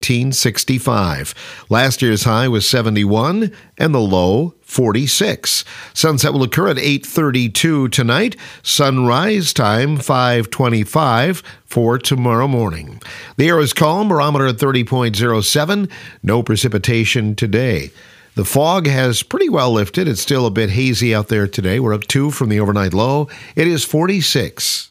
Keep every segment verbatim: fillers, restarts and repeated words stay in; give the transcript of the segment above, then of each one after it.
nineteen sixty-five. Last year's high was seventy-one and the low forty-six. Sunset will occur at eight thirty-two tonight. Sunrise time five twenty-five for tomorrow morning. The air is calm, barometer at thirty point oh seven. No precipitation today. The fog has pretty well lifted. It's still a bit hazy out there today. We're up two from the overnight low. It is forty-six.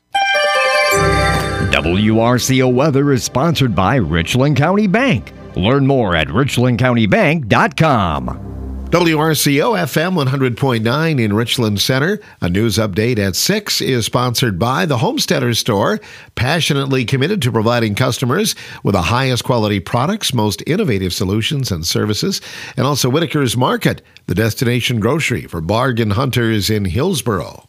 W R C O weather is sponsored by Richland County Bank. Learn more at richland county bank dot com. W R C O F M one hundred point nine in Richland Center. A news update at six is sponsored by the Homesteader Store, passionately committed to providing customers with the highest quality products, most innovative solutions and services, and also Whitaker's Market, the destination grocery for bargain hunters in Hillsboro.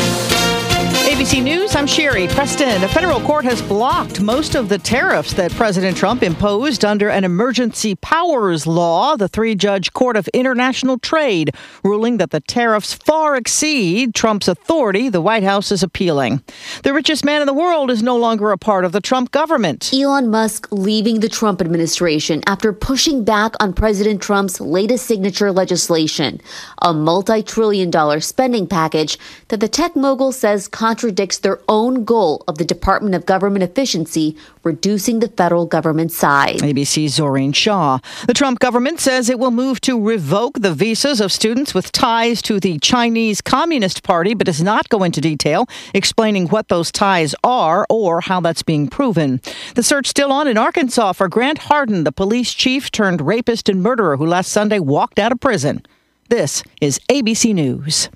A B C News, I'm Sherry Preston. A federal court has blocked most of the tariffs that President Trump imposed under an emergency powers law. The three-judge Court of International Trade ruling that the tariffs far exceed Trump's authority. The White House is appealing. The richest man in the world is no longer a part of the Trump government. Elon Musk leaving the Trump administration after pushing back on President Trump's latest signature legislation, a multi-trillion dollar spending package that the tech mogul says contradicts their own goal of the Department of Government Efficiency, reducing the federal government size. A B C's Zoreen Shaw. The Trump government says it will move to revoke the visas of students with ties to the Chinese Communist Party, but does not go into detail explaining what those ties are or how that's being proven. The search still on in Arkansas for Grant Hardin, the police chief turned rapist and murderer who last Sunday walked out of prison. This is A B C News.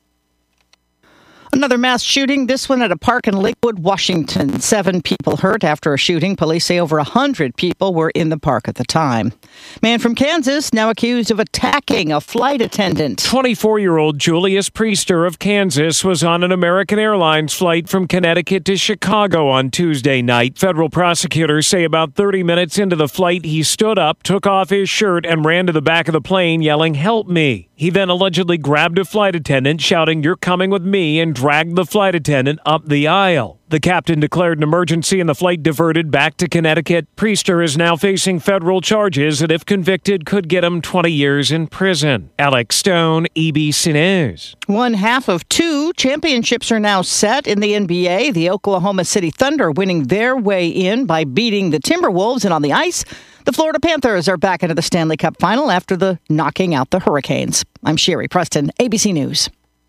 Another mass shooting, this one at a park in Lakewood, Washington. Seven people hurt after a shooting. Police say over one hundred people were in the park at the time. Man from Kansas now accused of attacking a flight attendant. twenty-four-year-old Julius Priester of Kansas was on an American Airlines flight from Connecticut to Chicago on Tuesday night. Federal prosecutors say about thirty minutes into the flight, he stood up, took off his shirt, and ran to the back of the plane yelling, "Help me." He then allegedly grabbed a flight attendant, shouting, "You're coming with me," and dragged the flight attendant up the aisle. The captain declared an emergency and the flight diverted back to Connecticut. Priester is now facing federal charges that, if convicted, could get him twenty years in prison. Alex Stone, A B C News. One half of two championships are now set in the N B A. The Oklahoma City Thunder winning their way in by beating the Timberwolves, and on the ice, the Florida Panthers are back into the Stanley Cup final after the knocking out the Hurricanes. I'm Sherry Preston, A B C News.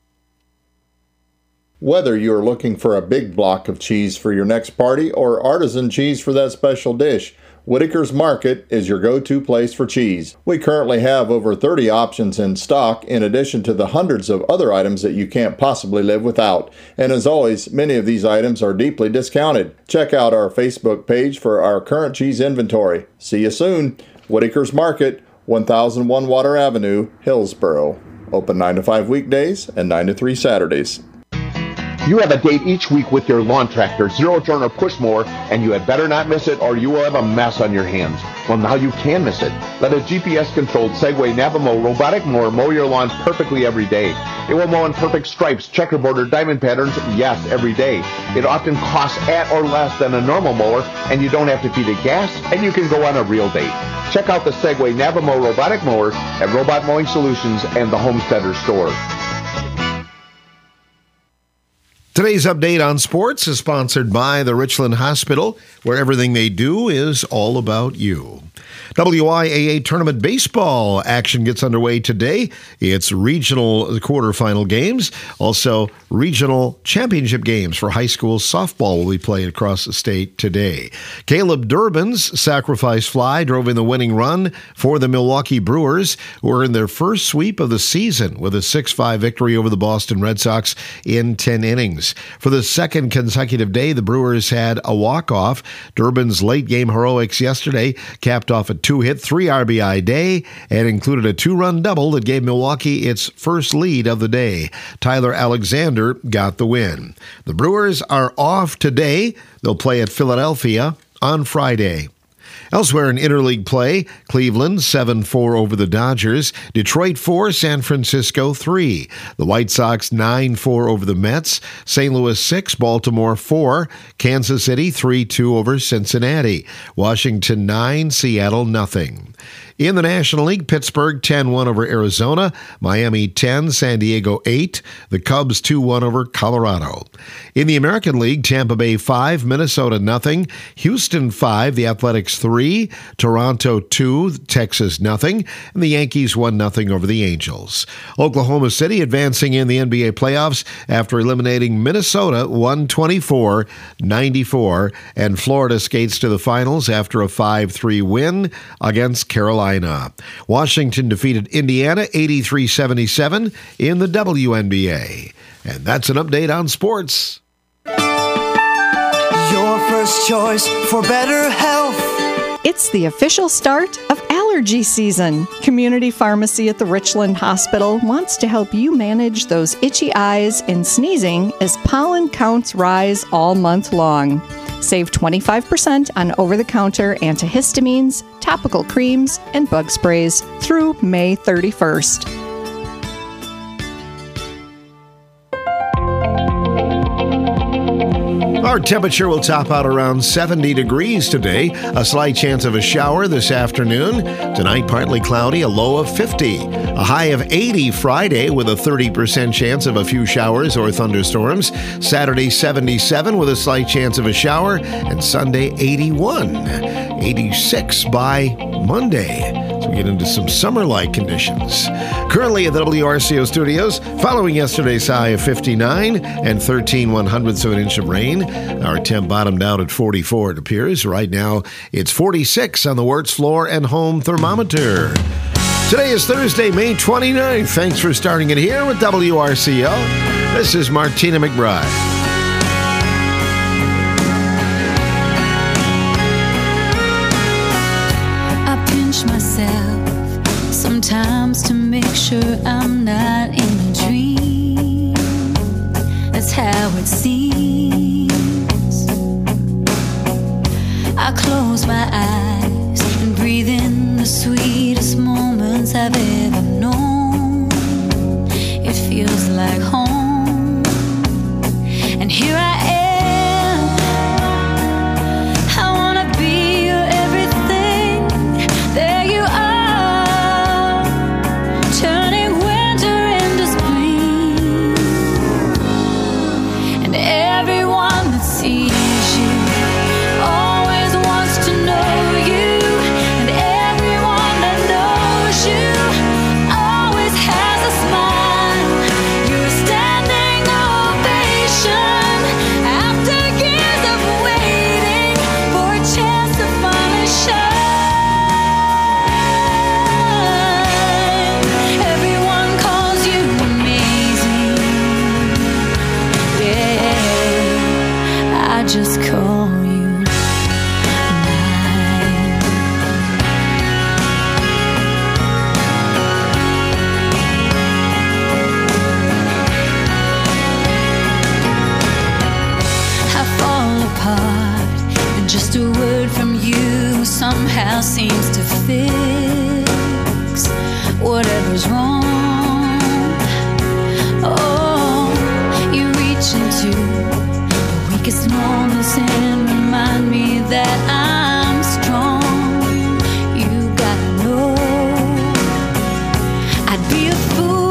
Whether you're looking for a big block of cheese for your next party or artisan cheese for that special dish, Whitaker's Market is your go-to place for cheese. We currently have over thirty options in stock, in addition to the hundreds of other items that you can't possibly live without. And as always, many of these items are deeply discounted. Check out our Facebook page for our current cheese inventory. See you soon. Whitaker's Market, one thousand one Water Avenue, Hillsboro. Open nine to five weekdays and nine to three Saturdays. You have a date each week with your lawn tractor, zero turn or push mower, and you had better not miss it or you will have a mess on your hands. Well, now you can miss it. Let a G P S-controlled Segway Navamo robotic mower mow your lawn perfectly every day. It will mow in perfect stripes, checkerboard, or diamond patterns, yes, every day. It often costs at or less than a normal mower, and you don't have to feed it gas, and you can go on a real date. Check out the Segway Navamo robotic mower at Robot Mowing Solutions and the Homesteader Store. Today's update on sports is sponsored by the Richland Hospital, where everything they do is all about you. W I A A Tournament Baseball action gets underway today. It's regional quarterfinal games. Also, regional championship games for high school softball will be played across the state today. Caleb Durbin's sacrifice fly drove in the winning run for the Milwaukee Brewers, who are in their first sweep of the season with a six five victory over the Boston Red Sox in ten innings. For the second consecutive day, the Brewers had a walk-off. Durbin's late-game heroics yesterday capped off a two-hit, three R B I day and included a two-run double that gave Milwaukee its first lead of the day. Tyler Alexander got the win. The Brewers are off today. They'll play at Philadelphia on Friday. Elsewhere in interleague play, Cleveland seven four over the Dodgers, Detroit four, San Francisco three. The White Sox nine four over the Mets, Saint Louis six, Baltimore four, Kansas City three two over Cincinnati, Washington nine, Seattle nothing. In the National League, Pittsburgh ten one over Arizona, Miami ten, San Diego eight, the Cubs two one over Colorado. In the American League, Tampa Bay five, Minnesota nothing, Houston five, the Athletics three, Toronto two, Texas nothing, and the Yankees one nothing over the Angels. Oklahoma City advancing in the N B A playoffs after eliminating Minnesota one twenty-four ninety-four, and Florida skates to the finals after a five three win against Carolina. Washington defeated Indiana eighty-three seventy-seven in the W N B A. And that's an update on sports. Your first choice for better health. It's the official start of allergy season. Community Pharmacy at the Richland Hospital wants to help you manage those itchy eyes and sneezing as pollen counts rise all month long. Save twenty-five percent on over-the-counter antihistamines, topical creams, and bug sprays through May thirty-first. Our temperature will top out around seventy degrees today. A slight chance of a shower this afternoon. Tonight, partly cloudy, a low of fifty. A high of eighty Friday with a thirty percent chance of a few showers or thunderstorms. Saturday, seventy-seven with a slight chance of a shower. And Sunday, eighty-one. eighty-six by Monday. So we get into some summer-like conditions. Currently at the W R C O studios, following yesterday's high of fifty-nine and thirteen one hundredths of an inch of rain. Our temp bottomed out at forty-four, it appears. Right now, it's forty-six on the Wirtz floor and home thermometer. Today is Thursday, May twenty-ninth. Thanks for starting it here with W R C O. This is Martina McBride. I pinch myself sometimes to make sure I'm not in a dream. That's how it seems. I close my eyes and breathe in the sweetest moments I've ever known. It feels like home. And here I am. I wanna be your everything. There you are, turning winter into spring. And everyone that sees you always wants to know you, and everyone that knows you always has a smile. You're a standing ovation after years of waiting for a chance to finally shine. Everyone calls you amazing. Yeah, I just call you just a word from you somehow seems to fix whatever's wrong. Oh, you reach into the weakest moments and remind me that I'm strong. You gotta know I'd be a fool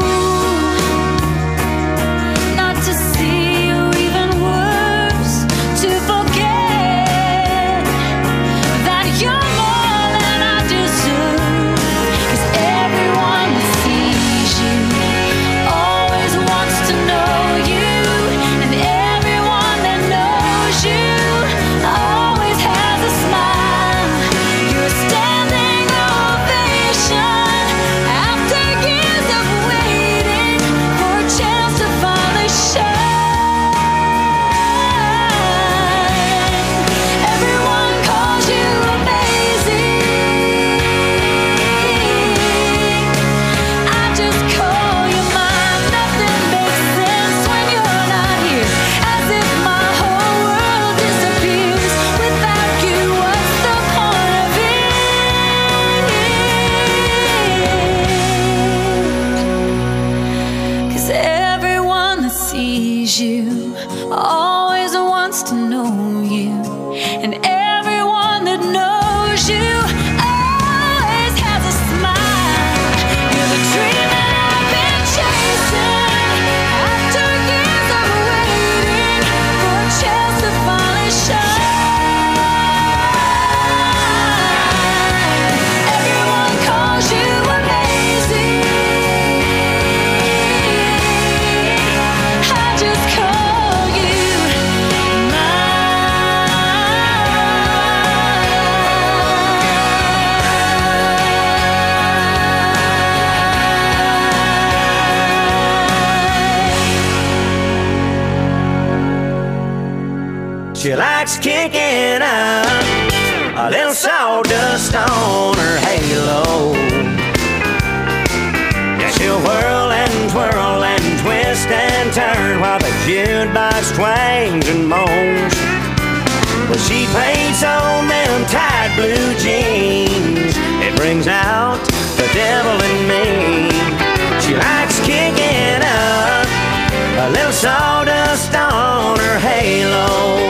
not to see, or even worse, to forget that you're more than I deserve. 'Cause everyone that sees you always wants to know you, and everyone that knows you always has a smile. kicking up, a little sawdust on her halo. Yeah, she'll whirl and twirl and twist and turn while the jukebox twangs and moans. Well, she paints on them tight blue jeans. It brings out the devil in me. She likes kicking up, a little sawdust on her halo.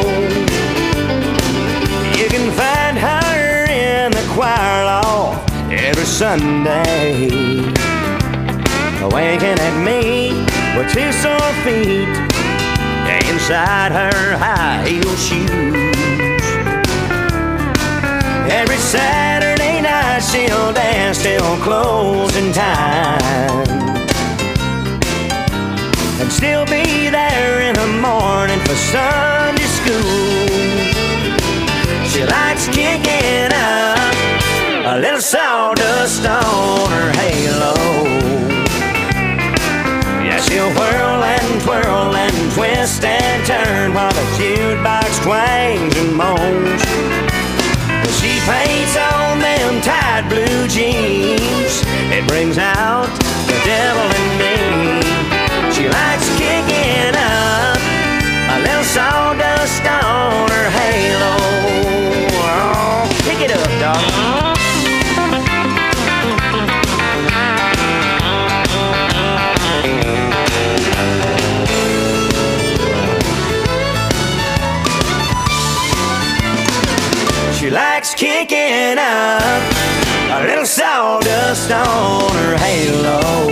You can find her in the choir loft every Sunday, winking at me with two sore feet inside her high heel shoes. Every Saturday night she'll dance till closing time, and still be there in the morning for Sunday school. She likes kicking up, a little sawdust on her halo. Yeah, she'll whirl and twirl and twist and turn while the jukebox twangs and moans. She paints on them tight blue jeans. It brings out the devil in me. She likes kicking up, a little sawdust on her halo. Oh, pick it up, dog. She likes kicking up, a little sawdust on her halo.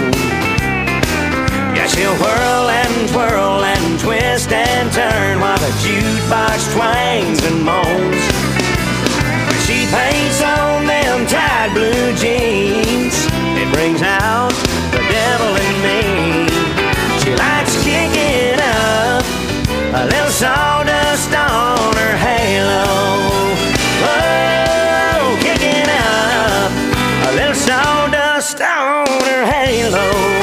Yeah, she'll whirl and twirl and twist and turn while the jukebox twangs and moans. She paints on them tight blue jeans. It brings out the devil in me. She likes kicking up, a little sawdust on her halo. Oh, kicking up, a little sawdust on her halo.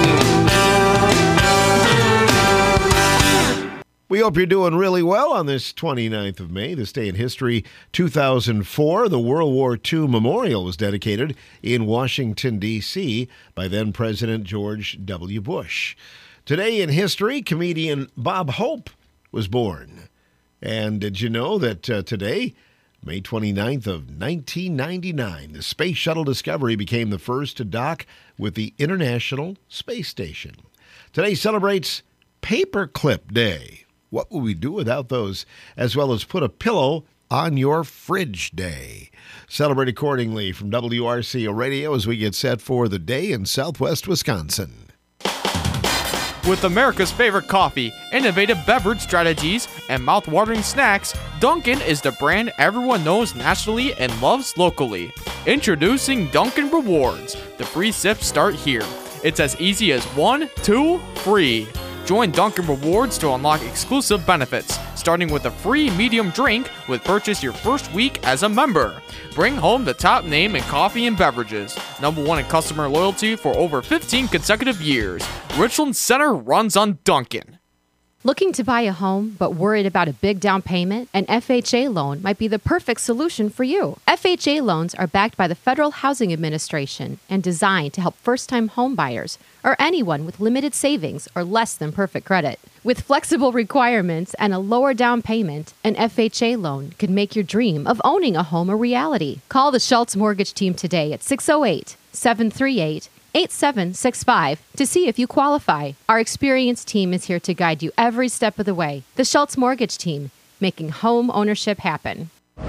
We hope you're doing really well on this twenty-ninth of May, this day in history. two thousand four, the World War Two Memorial was dedicated in Washington, D C by then-President George W. Bush. Today in history, comedian Bob Hope was born. And did you know that uh, today, May twenty-ninth of nineteen ninety-nine, the Space Shuttle Discovery became the first to dock with the International Space Station. Today celebrates Paperclip Day. What would we do without those? As well as Put a Pillow on Your Fridge Day. Celebrate accordingly from W R C O Radio as we get set for the day in Southwest Wisconsin. With America's favorite coffee, innovative beverage strategies, and mouth-watering snacks, Dunkin' is the brand everyone knows nationally and loves locally. Introducing Dunkin' Rewards. The free sips start here. It's as easy as one, two, free. Join Dunkin' Rewards to unlock exclusive benefits, starting with a free medium drink with purchase your first week as a member. Bring home the top name in coffee and beverages. Number one in customer loyalty for over fifteen consecutive years. Richland Center runs on Dunkin'. Looking to buy a home but worried about a big down payment? An F H A loan might be the perfect solution for you. F H A loans are backed by the Federal Housing Administration and designed to help first-time home buyers or anyone with limited savings or less than perfect credit. With flexible requirements and a lower down payment, an F H A loan could make your dream of owning a home a reality. Call the Schultz Mortgage Team today at six oh eight, seven three eight, eight seven six five to see if you qualify. Our experienced team is here to guide you every step of the way. The Schultz Mortgage Team, making home ownership happen.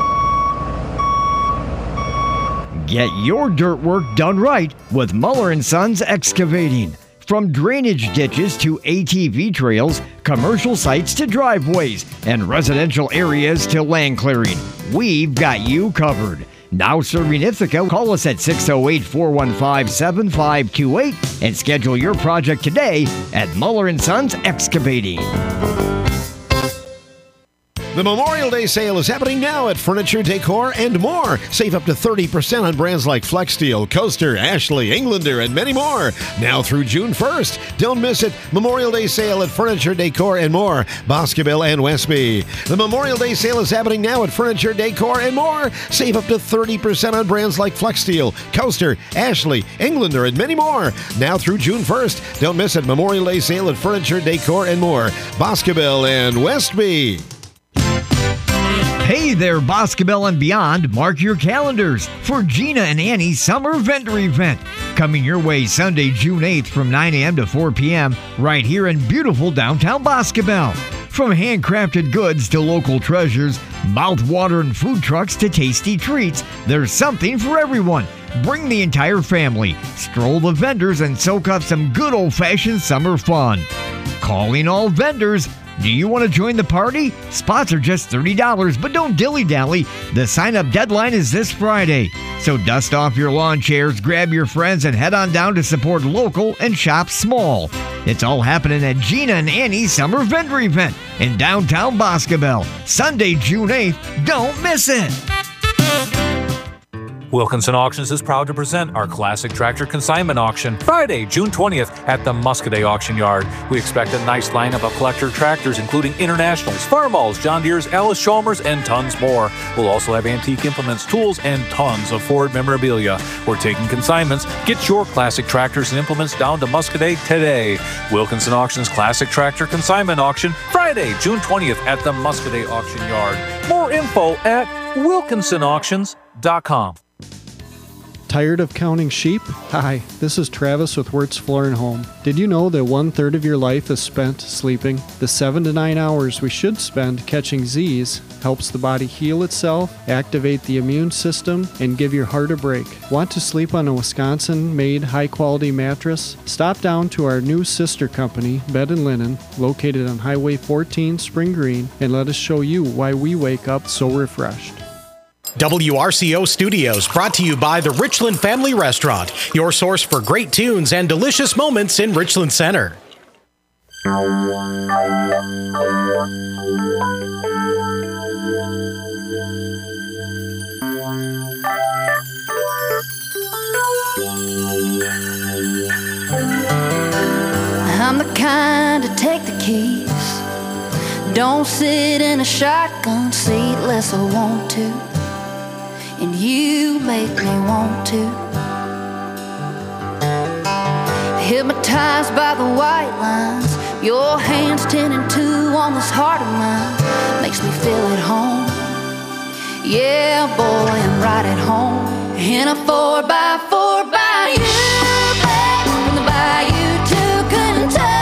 Get your dirt work done right with Muller and Sons Excavating. From drainage ditches to A T V trails, commercial sites to driveways, and residential areas to land clearing, we've got you covered. Now serving Ithaca, call us at six oh eight, four one five, seven five two eight and schedule your project today at Muller and Sons Excavating. The Memorial Day sale is happening now at Furniture, Decor, and More. Save up to thirty percent on brands like FlexSteel, Coaster, Ashley, Englander, and many more. Now through June first. Don't miss it. Memorial Day sale at Furniture, Decor, and More, Boscoville and Westby. The Memorial Day sale is happening now at Furniture, Decor, and More. Save up to thirty percent on brands like FlexSteel, Coaster, Ashley, Englander, and many more. Now through June first. Don't miss it. Memorial Day sale at Furniture, Decor, and More, Boscoville and Westby. Hey there, Boscoville and beyond. Mark your calendars for Gina and Annie's Summer Vendor Event. Coming your way Sunday, June eighth from nine a.m. to four p.m. right here in beautiful downtown Boscoville. From handcrafted goods to local treasures, mouth-watering food trucks to tasty treats, there's something for everyone. Bring the entire family, stroll the vendors, and soak up some good old-fashioned summer fun. Calling all vendors. Do you want to join the party? Spots are just thirty dollars, but don't dilly-dally. The sign-up deadline is this Friday. So dust off your lawn chairs, grab your friends, and head on down to support local and shop small. It's all happening at Gina and Annie's Summer Vendor Event in downtown Boscoville. Sunday, June eighth. Don't miss it. Wilkinson Auctions is proud to present our Classic Tractor Consignment Auction Friday, June twentieth at the Muscoda Auction Yard. We expect a nice lineup of collector tractors, including Internationals, Farmalls, John Deere's, Alice Chalmers, and tons more. We'll also have antique implements, tools, and tons of Ford memorabilia. We're taking consignments. Get your classic tractors and implements down to Muscoda today. Wilkinson Auctions Classic Tractor Consignment Auction Friday, June twentieth at the Muscoda Auction Yard. More info at wilkinson auctions dot com. Tired of counting sheep? Hi, this is Travis with Wirtz Floor and Home. Did you know that one third of your life is spent sleeping? The seven to nine hours we should spend catching Z's helps the body heal itself, activate the immune system, and give your heart a break. Want to sleep on a Wisconsin-made high-quality mattress? Stop down to our new sister company, Bed and Linen, located on Highway fourteen, Spring Green, and let us show you why we wake up so refreshed. W R C O Studios, brought to you by the Richland Family Restaurant, your source for great tunes and delicious moments in Richland Center. I'm the kind to take the keys. Don't sit in a shotgun seat unless I want to. And you make me want to. Hypnotized by the white lines, your hands ten and two on this heart of mine makes me feel at home. Yeah, boy, I'm right at home in a four by four by you, babe, from the bayou to Kentucky.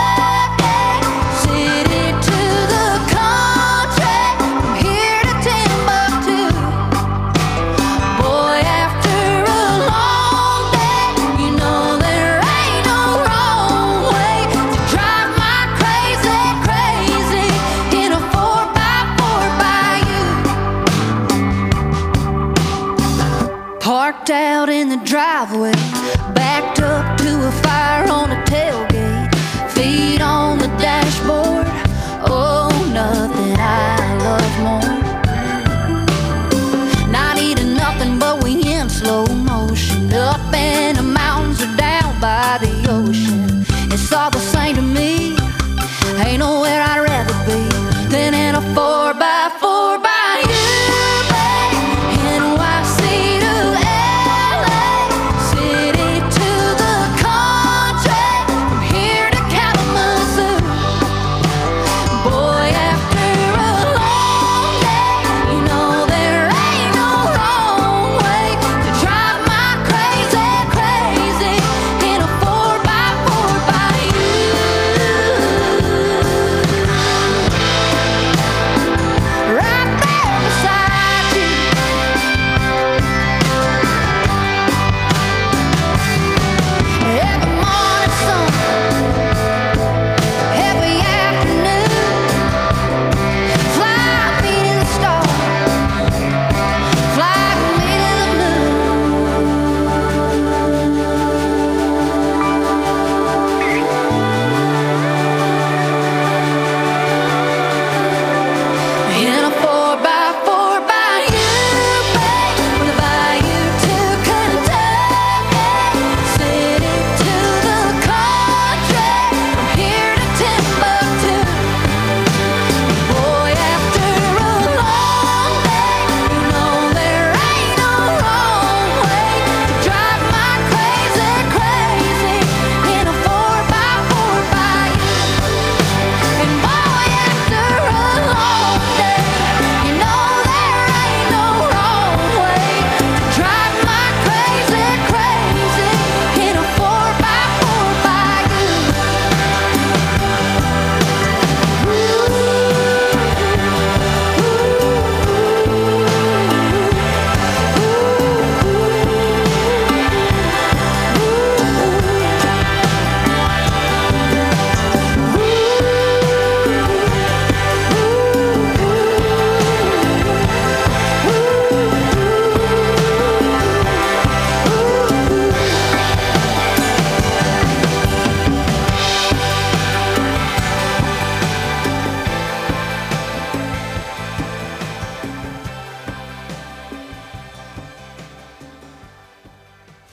Parked out in the driveway, backed up to a fire on a tailgate, feet on the dashboard. Oh, nothing I love more. Not eating nothing, but we in slow motion, up in the mountains or down by the ocean. It's all the same to me. Ain't nowhere I'd rather be than in a four by four by you.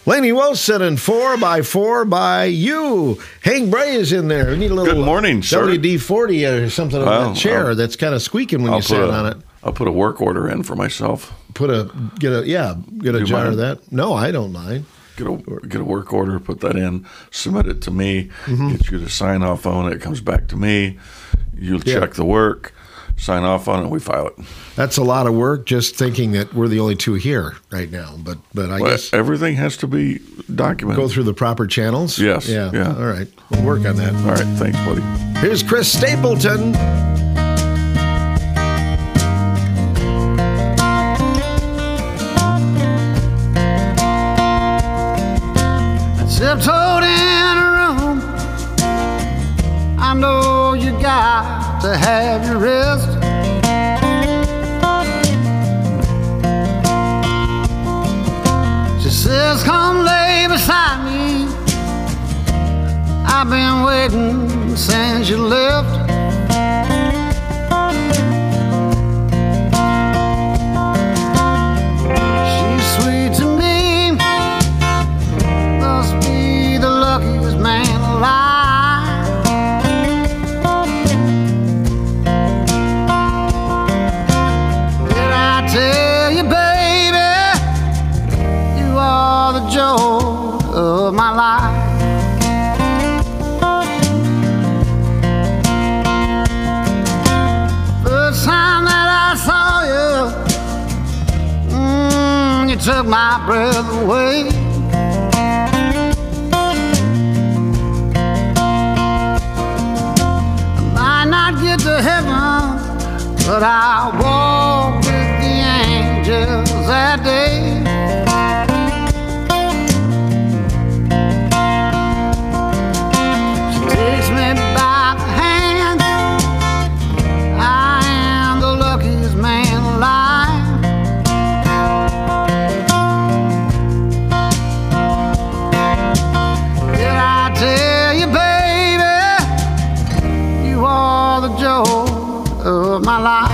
Laney Wilson and four by four by you. Hank Bray is in there. We need a little Good morning, sir. W D forty or something on Well, that chair I'll- that's kind of squeaking when I'll you sit put a- on it. I'll put a work order in for myself. Put a get a yeah get a Do you jar mind? of that. No, I don't mind. Get a get a work order, put that in, submit it to me, Mhm. get you to sign off on it. It comes back to me. You'll Yeah. check the work, sign off on it, and we file it. That's a lot of work. Just thinking that we're the only two here right now, but but I Well, guess everything has to be documented. go through the proper channels. Yes. Yeah. Yeah. All right. We'll work on that. All right. Thanks, buddy. Here's Chris Stapleton. Tiptoed in a room. I know you got to have your rest. She says, come lay beside me. I've been waiting since you left. She's sweet to me. Must be the luckiest man alive. Did I tell you, baby, you are the joy of my life? First time that I saw you, mm, you took my breath away. Might not get to heaven, but I'll walk with the angels that day. She takes me by the hand. I am the luckiest man alive. Did I tell you, baby, you are the joy of my life?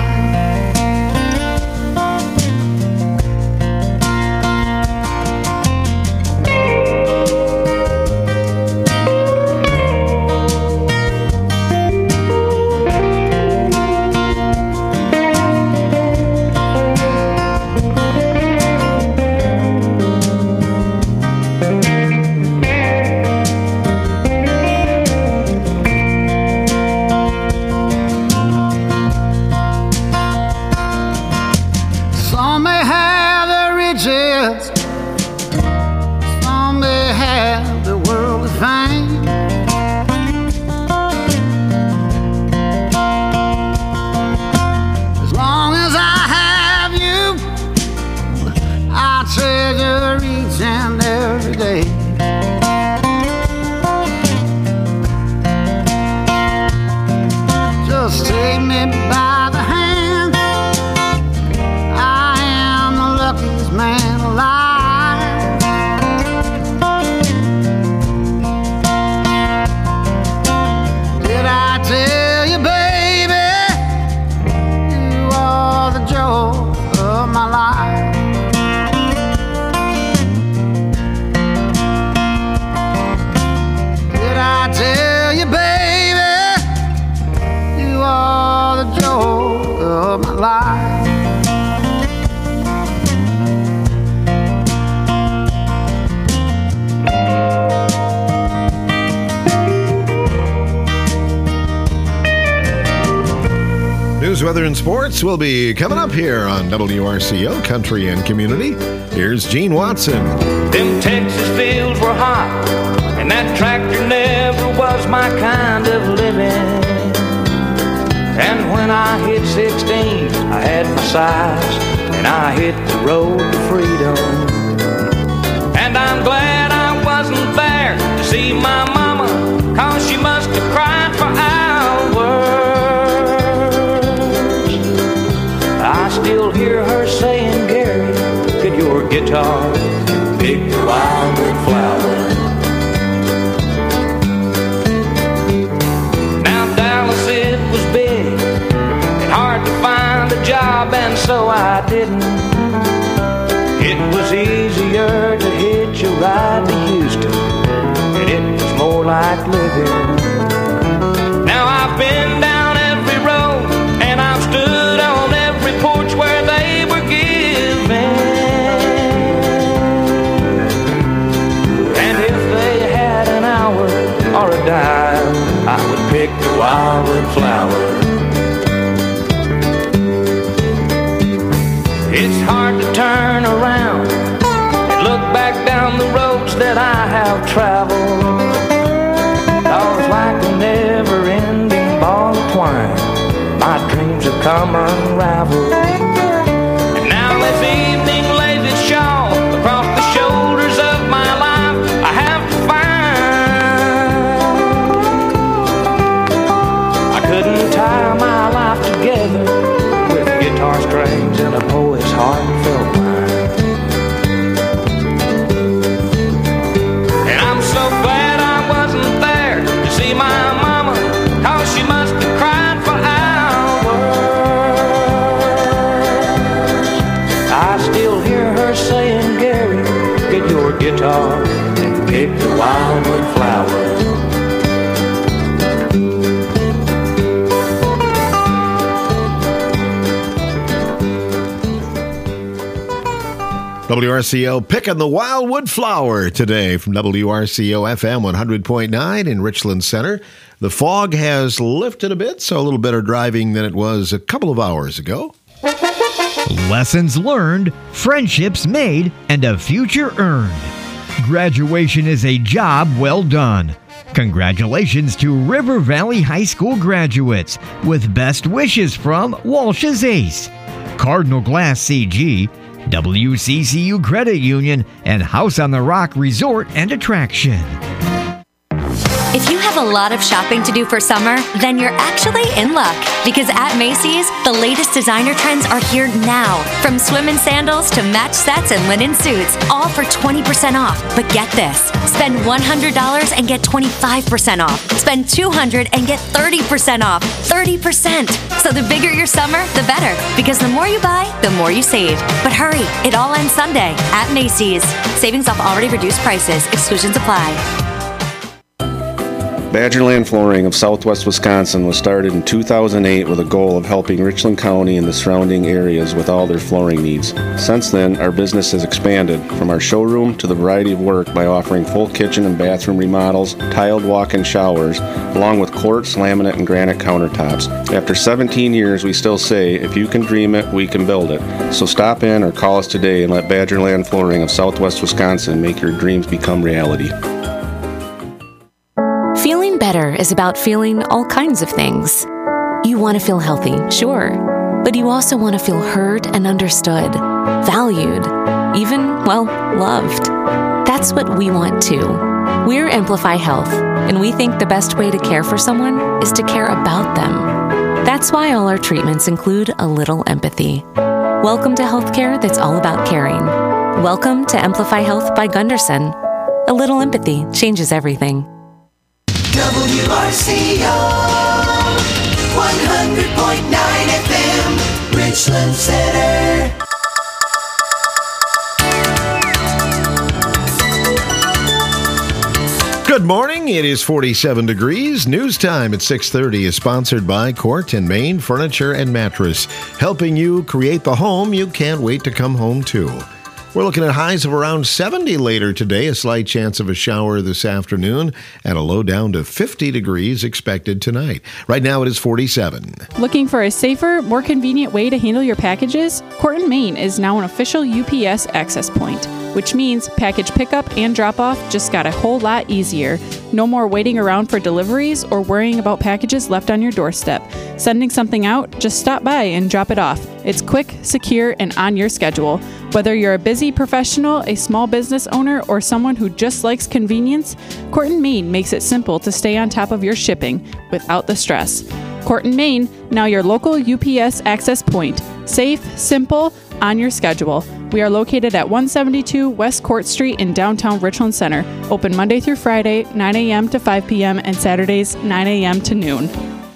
Some may have the riches, some may have the worldly fame. As long as I have you, I treasure each and every day. Just take me by the hand. I am the luckiest man alive. Did I tell you, baby, you are the joy of my life? Did I tell you, baby, you are the joy of my life? News, weather, and sports will be coming up here on W R C O Country and Community. Here's Gene Watson. Them Texas fields were hot, and that tractor never was my kind of living. And when I hit sixteen, I had my size, and I hit the road to freedom. And I'm glad I wasn't there to see my mama, cause she must have cried for hours. I still hear her saying, Gary, get your guitar, pick the wildwood flower. Now Dallas, it was big and hard to find a job, and so I didn't. It was easier to hitch a ride like living. Now I've been down every road, and I've stood on every porch where they were giving. And if they had an hour or a dime, I would pick the wildwood flower. It's hard to turn around and look back down the roads that I have traveled. Thoughts like a never-ending ball of twine, my dreams have come unraveled. And now as evening lays its shawl across the shoulders of my life, I have to find I couldn't tie my life together with guitar strings and a poet's heartfelt line. And I'm so glad I wasn't there to see my mama, cause she must have cried for hours. I still hear her saying, Gary, get your guitar and pick the wildwood flower. W R C O picking the wildwood flower today from W R C O F M one hundred point nine in Richland Center. The fog has lifted a bit, so a little better driving than it was a couple of hours ago. Lessons learned, friendships made, and a future earned. Graduation is a job well done. Congratulations to River Valley High School graduates with best wishes from Walsh's Ace, Cardinal Glass C G, W C C U Credit Union, and House on the Rock Resort and Attraction. If you have a lot of shopping to do for summer, then you're actually in luck. Because at Macy's, the latest designer trends are here now. From swim and sandals to match sets and linen suits, all for twenty percent off. But get this, spend one hundred dollars and get twenty-five percent off. Spend two hundred dollars and get thirty percent off. thirty percent. So the bigger your summer, the better. Because the more you buy, the more you save. But hurry, it all ends Sunday at Macy's. Savings off already reduced prices. Exclusions apply. Badgerland Flooring of Southwest Wisconsin was started in two thousand eight with a goal of helping Richland County and the surrounding areas with all their flooring needs. Since then, our business has expanded from our showroom to the variety of work by offering full kitchen and bathroom remodels, tiled walk-in showers, along with quartz, laminate, and granite countertops. After seventeen years, we still say, if you can dream it, we can build it. So stop in or call us today and let Badgerland Flooring of Southwest Wisconsin make your dreams become reality. Feeling better is about feeling all kinds of things. You want to feel healthy, sure, but you also want to feel heard and understood, valued, even, well, loved. That's what we want too. We're Amplify Health, and we think the best way to care for someone is to care about them. That's why all our treatments include a little empathy. Welcome to healthcare that's all about caring. Welcome to Amplify Health by Gunderson. A little empathy changes everything. W R C O one hundred point nine F M, Richland Center. Good morning. It is forty-seven degrees. News time at six thirty is sponsored by Court and Main Furniture and Mattress, helping you create the home you can't wait to come home to. We're looking at highs of around seventy later today, a slight chance of a shower this afternoon, and a low down to fifty degrees expected tonight. Right now it is forty-seven. Looking for a safer, more convenient way to handle your packages? Court and Main is now an official U P S access point, which means package pickup and drop-off just got a whole lot easier. No more waiting around for deliveries or worrying about packages left on your doorstep. Sending something out? Just stop by and drop it off. It's quick, secure, and on your schedule. Whether you're a busy professional, a small business owner, or someone who just likes convenience, Court and Main makes it simple to stay on top of your shipping without the stress. Court and Main, now your local U P S access point. Safe, simple, on your schedule. We are located at one seventy-two West Court Street in downtown Richland Center. Open Monday through Friday, nine a.m. to five p.m. and Saturdays, nine a.m. to noon.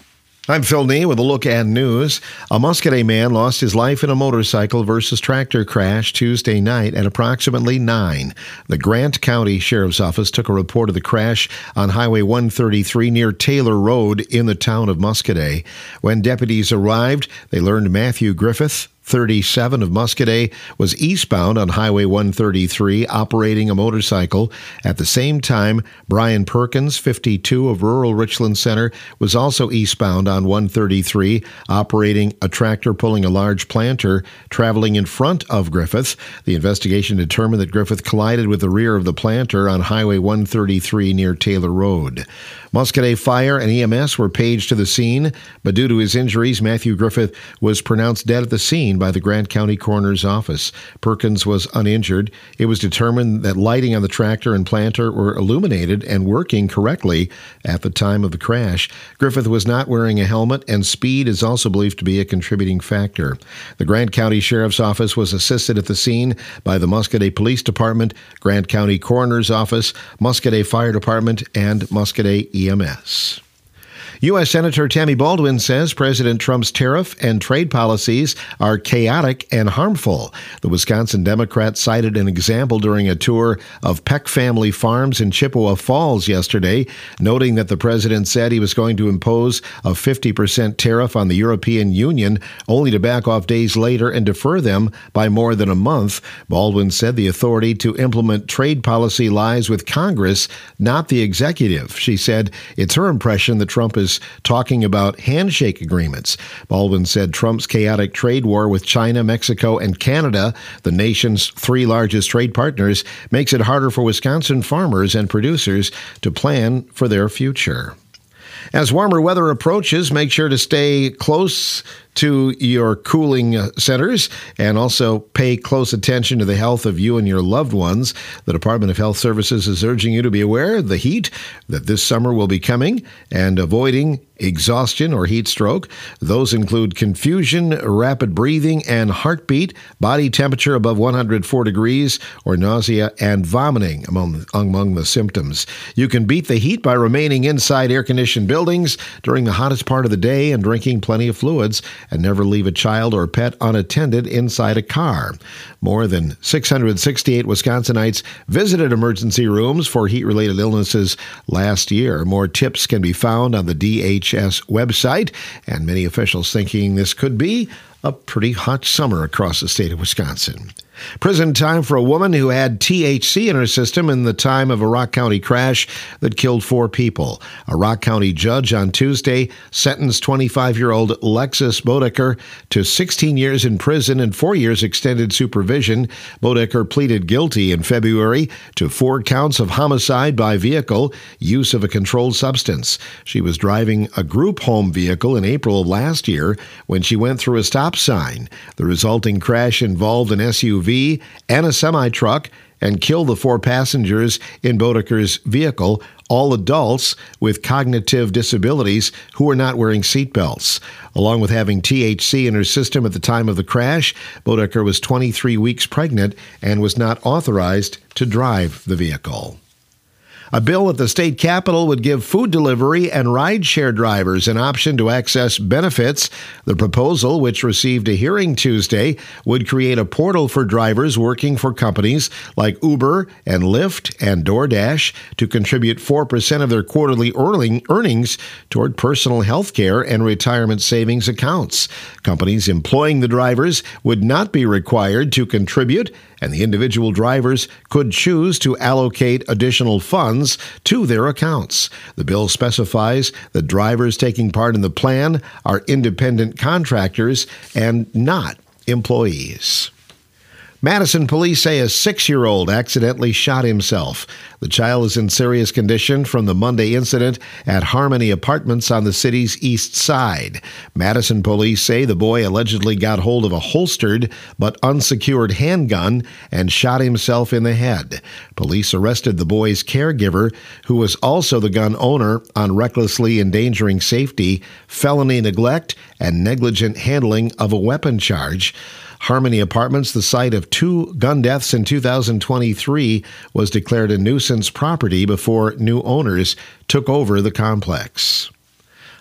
I'm Phil Nee with a look at news. A Muscadet man lost his life in a motorcycle versus tractor crash Tuesday night at approximately nine. The Grant County Sheriff's Office took a report of the crash on Highway one thirty-three near Taylor Road in the town of Muscadet. When deputies arrived, they learned Matthew Griffith, thirty-seven, of Muscadet, was eastbound on Highway one thirty-three operating a motorcycle. At the same time, Brian Perkins, fifty-two, of rural Richland Center, was also eastbound on one thirty-three operating a tractor pulling a large planter traveling in front of Griffith. The investigation determined that Griffith collided with the rear of the planter on Highway one thirty-three near Taylor Road. Muscadet Fire and E M S were paged to the scene, but due to his injuries, Matthew Griffith was pronounced dead at the scene by the Grant County Coroner's Office. Perkins was uninjured. It was determined that lighting on the tractor and planter were illuminated and working correctly at the time of the crash. Griffith was not wearing a helmet, and speed is also believed to be a contributing factor. The Grant County Sheriff's Office was assisted at the scene by the Muscadet Police Department, Grant County Coroner's Office, Muscadet Fire Department, and Muscadet E M S. U S. Senator Tammy Baldwin says President Trump's tariff and trade policies are chaotic and harmful. The Wisconsin Democrat cited an example during a tour of Peck family farms in Chippewa Falls yesterday, noting that the president said he was going to impose a fifty percent tariff on the European Union, only to back off days later and defer them by more than a month. Baldwin said the authority to implement trade policy lies with Congress, not the executive. She said it's her impression that Trump is talking about handshake agreements. Baldwin said Trump's chaotic trade war with China, Mexico, and Canada, the nation's three largest trade partners, makes it harder for Wisconsin farmers and producers to plan for their future. As warmer weather approaches, make sure to stay close to your cooling centers and also pay close attention to the health of you and your loved ones. The Department of Health Services is urging you to be aware of the heat that this summer will be coming and avoiding exhaustion or heat stroke. Those include confusion, rapid breathing, and heartbeat, body temperature above one hundred four degrees, or nausea and vomiting among, among the symptoms. You can beat the heat by remaining inside air-conditioned buildings during the hottest part of the day and drinking plenty of fluids, and never leave a child or pet unattended inside a car. More than six hundred sixty-eight Wisconsinites visited emergency rooms for heat-related illnesses last year. More tips can be found on the D H S website, and many officials thinking this could be a pretty hot summer across the state of Wisconsin. Prison time for a woman who had T H C in her system in the time of a Rock County crash that killed four people. A Rock County judge on Tuesday sentenced twenty-five-year-old Lexus Bodecker to sixteen years in prison and four years extended supervision. Bodecker pleaded guilty in February to four counts of homicide by vehicle, use of a controlled substance. She was driving a group home vehicle in April of last year when she went through a stop sign. The resulting crash involved an S U V and a semi-truck and killed the four passengers in Bodecker's vehicle, all adults with cognitive disabilities who were not wearing seatbelts. Along with having T H C in her system at the time of the crash, Bodecker was twenty-three weeks pregnant and was not authorized to drive the vehicle. A bill at the state capitol would give food delivery and rideshare drivers an option to access benefits. The proposal, which received a hearing Tuesday, would create a portal for drivers working for companies like Uber and Lyft and DoorDash to contribute four percent of their quarterly earning earnings toward personal health care and retirement savings accounts. Companies employing the drivers would not be required to contribute, and the individual drivers could choose to allocate additional funds to their accounts. The bill specifies that drivers taking part in the plan are independent contractors and not employees. Madison police say a six-year-old accidentally shot himself. The child is in serious condition from the Monday incident at Harmony Apartments on the city's east side. Madison police say the boy allegedly got hold of a holstered but unsecured handgun and shot himself in the head. Police arrested the boy's caregiver, who was also the gun owner, on recklessly endangering safety, felony neglect, and negligent handling of a weapon charge. Harmony Apartments, the site of two gun deaths in two thousand twenty-three, was declared a nuisance property before new owners took over the complex.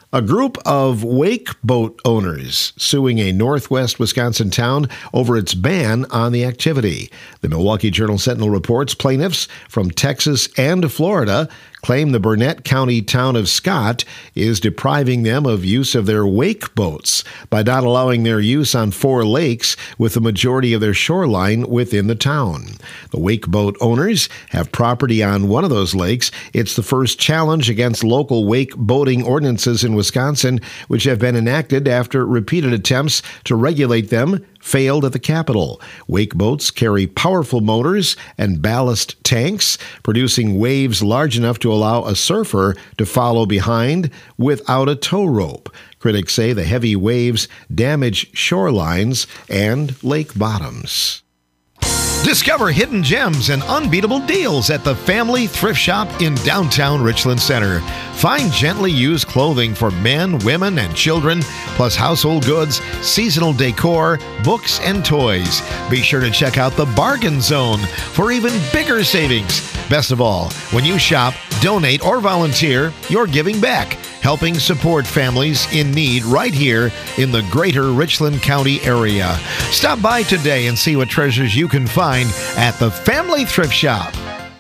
A group of wake boat owners suing a northwest Wisconsin town over its ban on the activity. The Milwaukee Journal-Sentinel reports plaintiffs from Texas and Florida claim the Burnett County town of Scott is depriving them of use of their wake boats by not allowing their use on four lakes with the majority of their shoreline within the town. The wake boat owners have property on one of those lakes. It's the first challenge against local wake boating ordinances in Wisconsin, which have been enacted after repeated attempts to regulate them failed at the Capitol. Wake boats carry powerful motors and ballast tanks, producing waves large enough to allow a surfer to follow behind without a tow rope. Critics say the heavy waves damage shorelines and lake bottoms. Discover hidden gems and unbeatable deals at the Family Thrift Shop in downtown Richland Center. Find gently used clothing for men, women, and children, plus household goods, seasonal decor, books, and toys. Be sure to check out the Bargain Zone for even bigger savings. Best of all, when you shop, donate, or volunteer, you're giving back, helping support families in need right here in the greater Richland County area. Stop by today and see what treasures you can find at the Family Thrift Shop.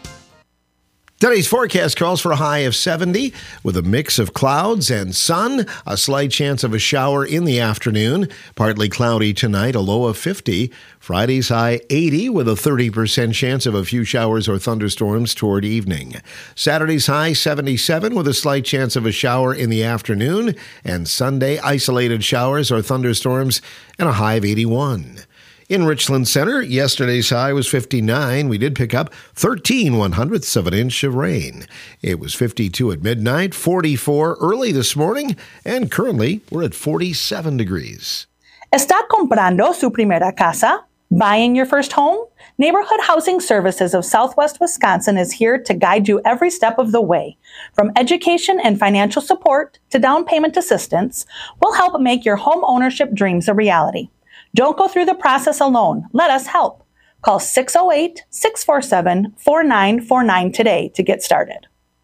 Today's forecast calls for a high of seventy with a mix of clouds and sun, a slight chance of a shower in the afternoon, partly cloudy tonight, a low of fifty. Friday's high eighty with a thirty percent chance of a few showers or thunderstorms toward evening. Saturday's high seventy-seven with a slight chance of a shower in the afternoon, and Sunday isolated showers or thunderstorms and a high of eighty-one. In Richland Center, yesterday's high was fifty-nine. We did pick up thirteen one-hundredths of an inch of rain. It was fifty-two at midnight, forty-four early this morning, and currently we're at forty-seven degrees. ¿Está comprando su primera casa? Buying your first home? Neighborhood Housing Services of Southwest Wisconsin is here to guide you every step of the way. From education and financial support to down payment assistance, we'll help make your home ownership dreams a reality. Don't go through the process alone. Let us help. Call six oh eight, six four seven, four nine four nine today to get started.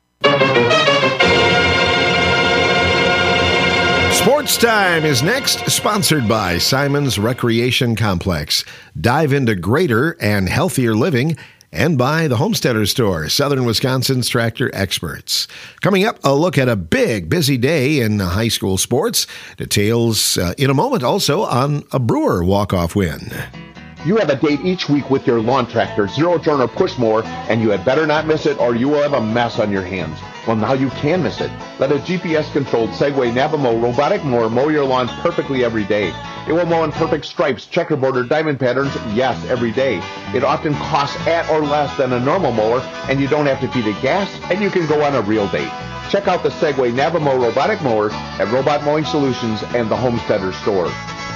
Sports Time is next, sponsored by Simon's Recreation Complex. Dive into greater and healthier living, and by the Homesteader Store, Southern Wisconsin's tractor experts. Coming up, a look at a big, busy day in high school sports. Details uh, in a moment also on a Brewer walk-off win. You have a date each week with your lawn tractor, zero turn or push mower, and you had better not miss it or you will have a mess on your hands. Well, now you can miss it. Let a G P S-controlled Segway Navamo robotic mower mow your lawn perfectly every day. It will mow in perfect stripes, checkerboard, or diamond patterns, yes, every day. It often costs at or less than a normal mower, and you don't have to feed it gas, and you can go on a real date. Check out the Segway Navamo robotic mower at Robot Mowing Solutions and the Homesteader Store.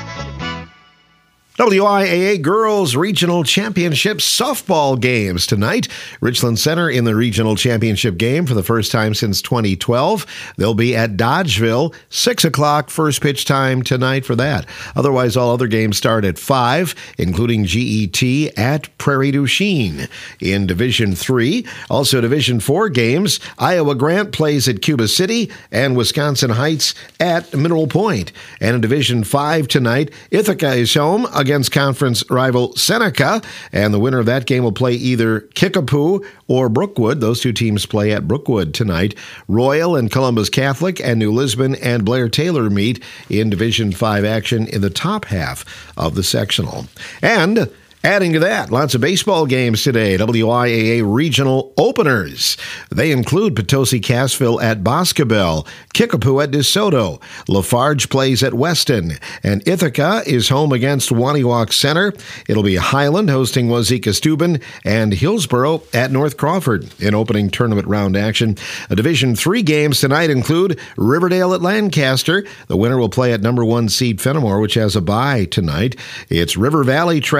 W I A A Girls Regional Championship softball games tonight. Richland Center in the regional championship game for the first time since twenty twelve. They'll be at Dodgeville, six o'clock first pitch time tonight for that. Otherwise, all other games start at five, including G E T at Prairie du Chien. In Division three, also Division four games, Iowa Grant plays at Cuba City and Wisconsin Heights at Mineral Point. And in Division five tonight, Ithaca is home against against conference rival Seneca, and the winner of that game will play either Kickapoo or Brookwood. Those two teams play at Brookwood tonight. Royal and Columbus Catholic and New Lisbon and Blair Taylor meet in Division five action in the top half of the sectional. And adding to that, lots of baseball games today. W I A A regional openers. They include Potosi Cassville at Boscobel, Kickapoo at DeSoto, Lafarge plays at Weston, and Ithaca is home against Waniwak Center. It'll be Highland hosting Wazeeka Steuben, and Hillsboro at North Crawford in opening tournament round action. A Division three games tonight include Riverdale at Lancaster. The winner will play at number one seed Fenimore, which has a bye tonight. It's River Valley traveling to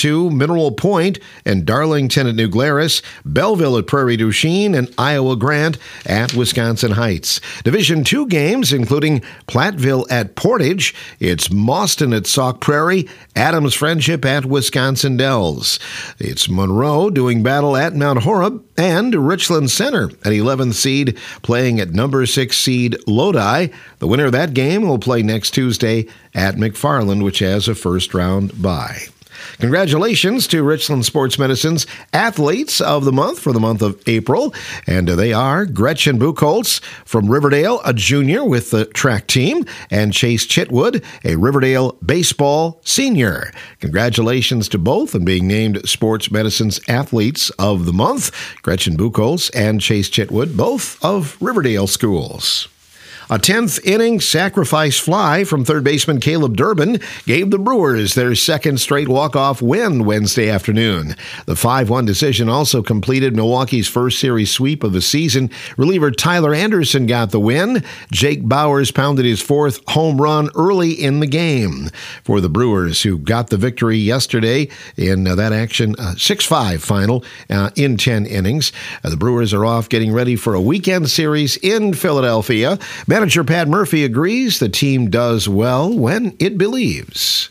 two, Mineral Point and Darlington at New Glarus, Belleville at Prairie du Chien, and Iowa Grant at Wisconsin Heights. Division two games, including Platteville at Portage, it's Mauston at Sauk Prairie, Adams Friendship at Wisconsin Dells. It's Monroe doing battle at Mount Horeb, and Richland Center at eleventh seed playing at number six seed Lodi. The winner of that game will play next Tuesday at McFarland, which has a first round bye. Congratulations to Richland Sports Medicine's Athletes of the Month for the month of April. And they are Gretchen Buchholz from Riverdale, a junior with the track team, and Chase Chitwood, a Riverdale baseball senior. Congratulations to both on being named Sports Medicine's Athletes of the Month. Gretchen Buchholz and Chase Chitwood, both of Riverdale schools. A tenth inning sacrifice fly from third baseman Caleb Durbin gave the Brewers their second straight walk-off win Wednesday afternoon. The five one decision also completed Milwaukee's first series sweep of the season. Reliever Tyler Anderson got the win. Jake Bowers pounded his fourth home run early in the game for the Brewers, who got the victory yesterday in uh, that action, uh, six five final uh, in ten innings. Uh, the Brewers are off getting ready for a weekend series in Philadelphia. Manager Pat Murphy agrees the team does well when it believes.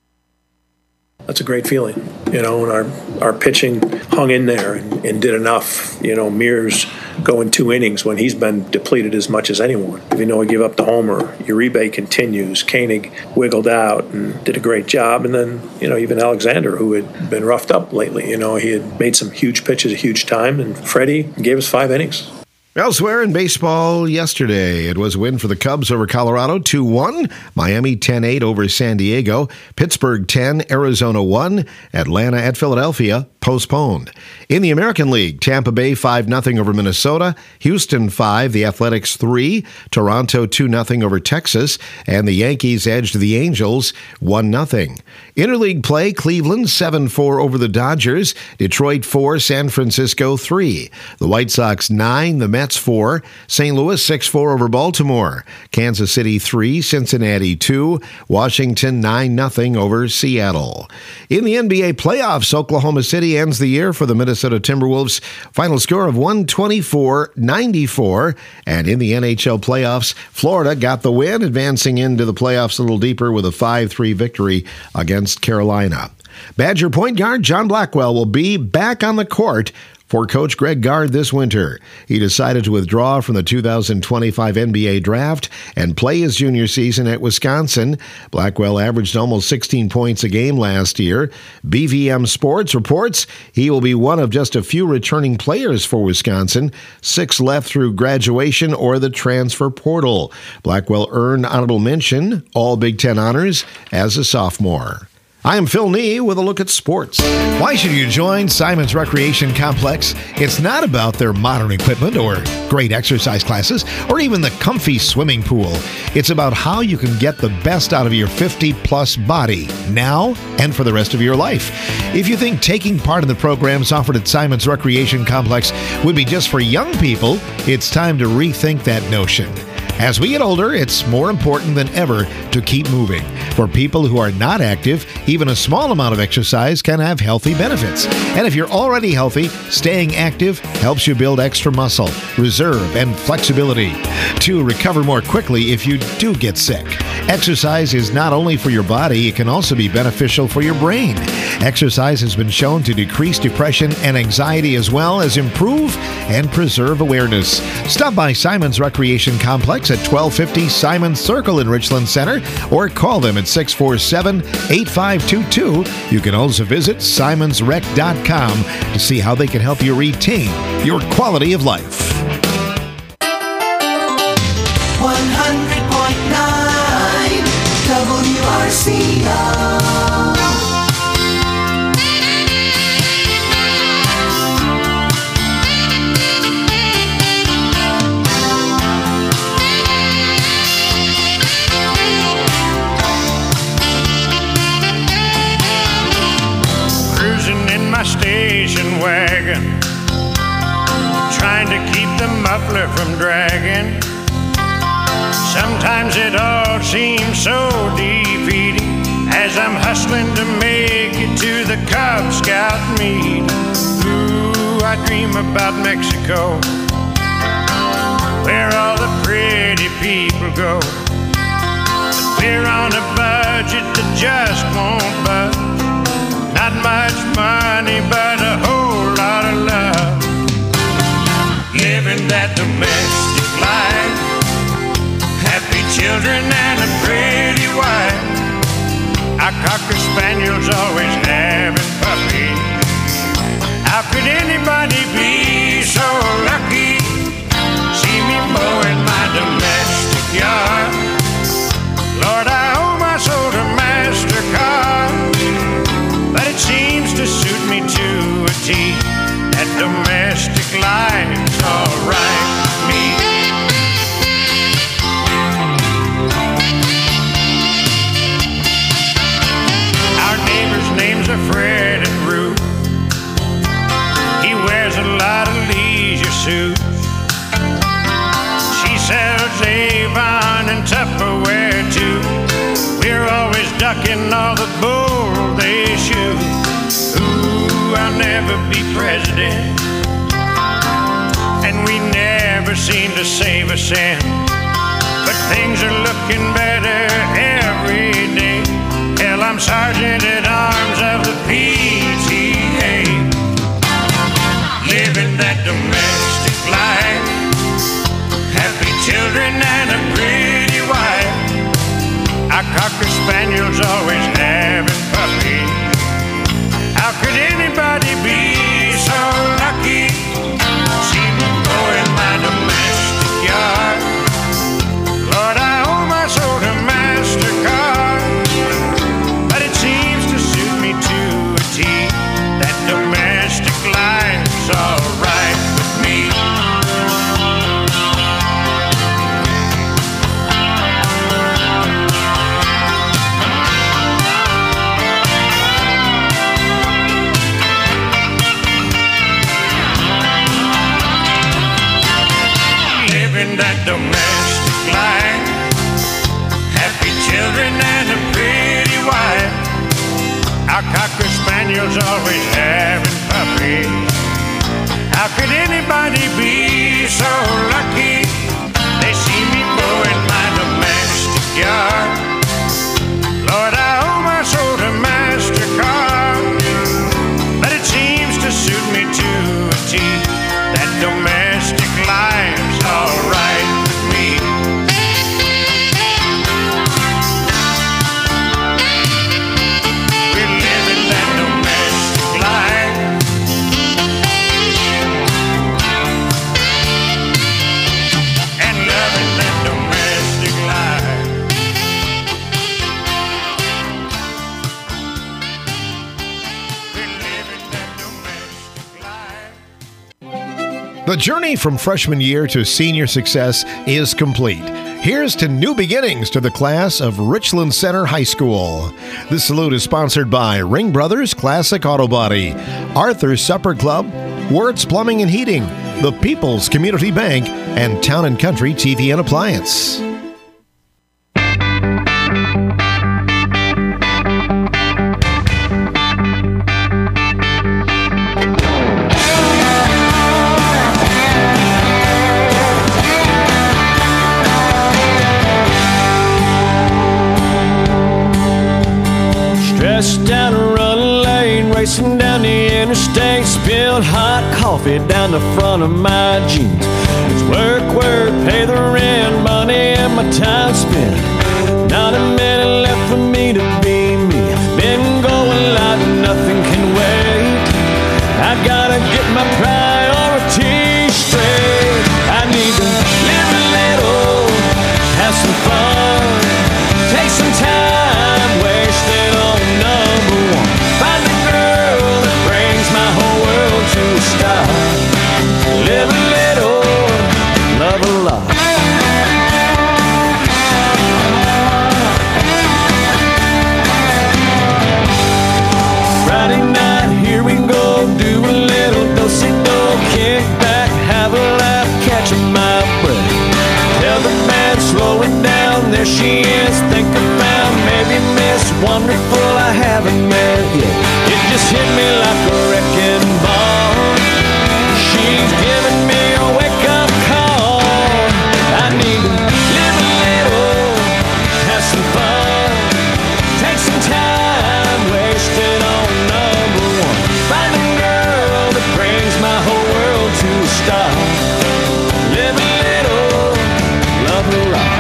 That's a great feeling, you know, and our, our pitching hung in there and, and did enough. You know, Mears going two innings when he's been depleted as much as anyone. You know, he gave up the homer. Uribe continues. Koenig wiggled out and did a great job. And then, you know, even Alexander, who had been roughed up lately, you know, he had made some huge pitches a huge time. And Freddie gave us five innings. Elsewhere in baseball yesterday, it was a win for the Cubs over Colorado, two one. Miami ten eight over San Diego. Pittsburgh ten, Arizona one. Atlanta at Philadelphia, postponed. In the American League, Tampa Bay five nothing over Minnesota. Houston five, the Athletics three. Toronto two nothing over Texas. And the Yankees edged the Angels one nothing. Interleague play, Cleveland seven four over the Dodgers. Detroit four, San Francisco three. The White Sox nine, the Mets four. Saint Louis six four over Baltimore. Kansas City three, Cincinnati two. Washington nine nothing over Seattle. In the N B A playoffs, Oklahoma City ends the year for the Minnesota Timberwolves. Final score of one twenty-four ninety-four. And in the N H L playoffs, Florida got the win, advancing into the playoffs a little deeper with a five three victory against Carolina. Badger point guard John Blackwell will be back on the court for Coach Greg Gard this winter. He decided to withdraw from the two thousand twenty-five N B A draft and play his junior season at Wisconsin. Blackwell averaged almost sixteen points a game last year. B V M Sports reports he will be one of just a few returning players for Wisconsin, six left through graduation or the transfer portal. Blackwell earned honorable mention, all Big Ten honors, as a sophomore. I am Phil Nee with a look at sports. Why should you join Simon's Recreation Complex? It's not about their modern equipment or great exercise classes or even the comfy swimming pool. It's about how you can get the best out of your fifty-plus body now and for the rest of your life. If you think taking part in the programs offered at Simon's Recreation Complex would be just for young people, it's time to rethink that notion. As we get older, it's more important than ever to keep moving. For people who are not active, even a small amount of exercise can have healthy benefits. And if you're already healthy, staying active helps you build extra muscle, reserve, and flexibility to recover more quickly if you do get sick. Exercise is not only for your body, it can also be beneficial for your brain. Exercise has been shown to decrease depression and anxiety as well as improve and preserve awareness. Stop by Simon's Recreation Complex at twelve fifty Simon Circle in Richland Center or call them at six four seven, eight five two two. You can also visit simons rec dot com to see how they can help you retain your quality of life. one hundred point nine W R C O. Station wagon, trying to keep the muffler from dragging. Sometimes it all seems so defeating, as I'm hustling to make it to the Cub Scout meet. Ooh, I dream about Mexico, where all the pretty people go. We're on a budget that just won't budge. Not much money, but a whole lot of love. Living that domestic life, happy children and a pretty wife. Our Cocker Spaniels always having puppies. How could anybody be so lucky? See me mowing my domestic yard. Lord, I owe my soul to MasterCard, but it seems to suit me to a T. That domestic life's alright with me. Our neighbor's names are Fred and Ruth. He wears a lot of leisure suits. She sells Avon and Tupperware too. We're always ducking all the bull they shoot. Ooh, I'll never be president, and we never seem to save a cent. But things are looking better every day. Hell, I'm sergeant at arms of the P T A. Living that domestic life, happy children and a pretty wife. Our Cocker Spaniels always having puppies. How could anybody be so lucky? See me mowing my domestic yard. Lord, I owe my soul to MasterCard, but it seems to suit me to a T. That domestic life's alright with me. That domestic life, happy children and a pretty wife. Our Cocker Spaniels always having puppies. How could anybody be so lucky? They see me mowing my domestic yard. Lord, I owe my soul to MasterCard, but it seems to suit me to a T. That domestic life's alright with me. We're living that domestic life, and loving that domestic life. We're living that domestic life. The journey from freshman year to senior success is complete. Here's to new beginnings to the class of Richland Center High School. This salute is sponsored by Ring Brothers Classic Auto Body, Arthur's Supper Club, Wirtz Plumbing and Heating, the People's Community Bank, and Town and Country T V and Appliance. Down a run lane, racing down the interstate, spilled hot coffee down the front of my jeans. It's work, work, pay the rent, money and my time spent. Not a minute left for me to be me. Been going loud, nothing can wait. I gotta get my priorities straight. I need to live a little, have some fun, take some time, wasted on number one. Find the girl that brings my whole world to a stop. Live a little, love a lot. Friday night, here we go, do a little do-si-do, kick back, have a laugh, catching my breath. Tell the band, slow it down, there she is, think about maybe miss wonderful I haven't met yet. It just hit me like a wrecking ball. She's giving me a wake-up call. I need to live a little, have some fun, take some time, wasted on number one. Find a girl that brings my whole world to a stop. Live a little, love a lot.